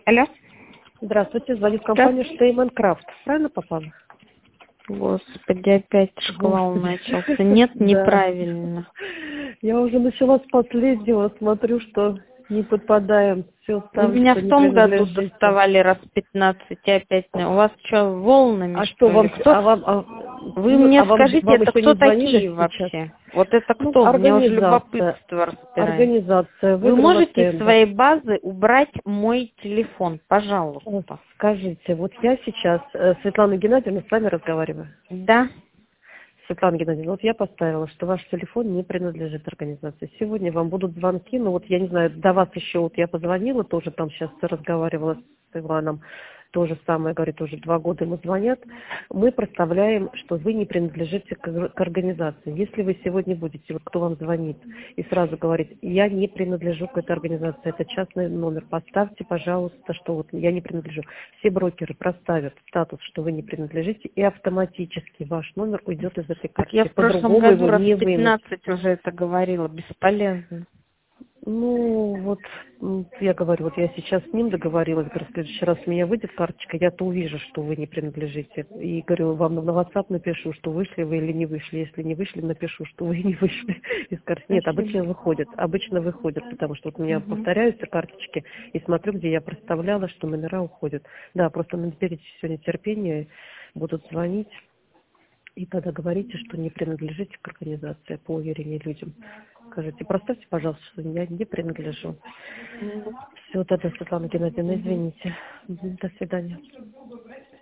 Алло. Здравствуйте, звонит компания Штейман Крафт. Правильно попала? Господи, опять шквал начался. Нет, неправильно. Я уже начала с последнего, смотрю, что не попадаем. Все Вы там, меня что в не том году принадлежите. доставали раз 15, и опять... У вас что, волнами, А что ли? вам, Кто? Вы мне скажите, вам это еще кто не звонили такие сейчас? вообще? Вот это Ну, кто? Мне уже организация. любопытство распирает. Организация. Вы Выиграла можете из тендер. своей базы убрать мой телефон, пожалуйста? Скажите, вот я сейчас, Светлана Геннадьевна, с вами разговариваю. Да? Светлана Геннадьевна, вот я поставила, что ваш телефон не принадлежит организации. Сегодня вам будут звонки, ну вот я не знаю, до вас еще вот я позвонила, тоже там сейчас разговаривала с Иваном, то же самое, говорит, уже 2 года ему звонят. Мы представляем, что вы не принадлежите к организации. Если вы сегодня будете, вот кто вам звонит, и сразу говорит, я не принадлежу к этой организации, это частный номер, поставьте, пожалуйста, что вот я не принадлежу. Все брокеры проставят статус, что вы не принадлежите, и автоматически ваш номер уйдет из этой Так я карточки. в прошлом По-другому году его раз не вынуть. 15 уже это говорила, бесполезно. Ну, вот я говорю, вот я сейчас с ним договорилась, говорю, в следующий раз у меня выйдет карточка, я-то увижу, что вы не принадлежите. И говорю, вам на WhatsApp напишу, что вышли вы или не вышли. Если не вышли, напишу, что вы не вышли из карточки. Нет, Спасибо. обычно выходят, потому что вот у меня Мгм. повторяются карточки, и смотрю, где я проставляла, что номера уходят. Да, просто наберите сегодня терпение, будут звонить. И тогда говорите, что не принадлежите к организации по уверению людям. Скажите, проставьте, пожалуйста, что я не принадлежу. Мгм. Все, тогда, Светлана Геннадьевна, Мгм. извините. До свидания.